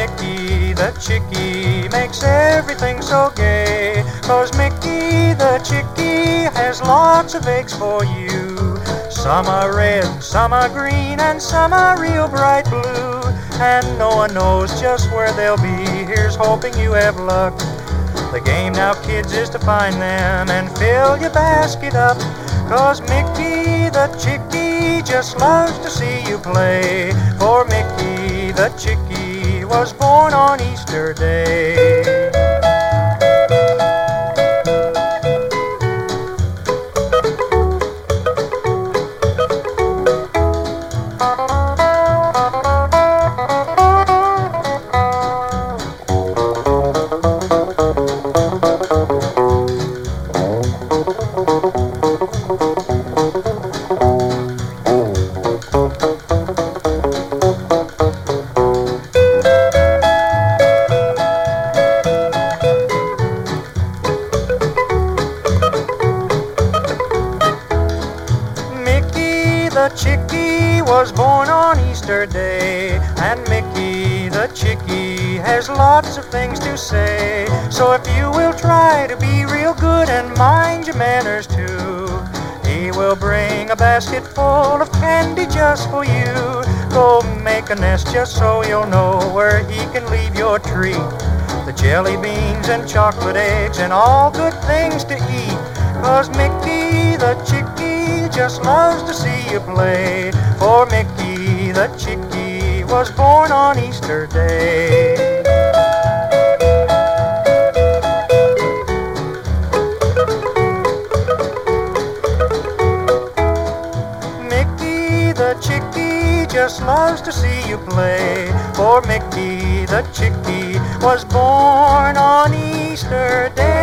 Mickey the chickie makes everything so gay. 'Cause Mickey the chickie has lots of eggs for you. Some are red, some are green, and some are real bright blue. And no one knows just where they'll be. Here's hoping you have luck. The game now, kids, is to find them and fill your basket up. 'Cause Mickey the chickie just loves to see you play. For Mickey the chickie was born on Easter Day. The chickie was born on Easter Day, and Mickey the chickie has lots of things to say. So if you will try to be real good and mind your manners too, he will bring a basket full of candy just for you. Go make a nest just so you'll know where he can leave your treat. The jelly beans and chocolate eggs and all good things to eat. 'Cause Mickey the chickie just loves to see you play. For Mickey the chickie was born on Easter Day. Mickey the chickie just loves to see you play. For Mickey the chickie was born on Easter Day.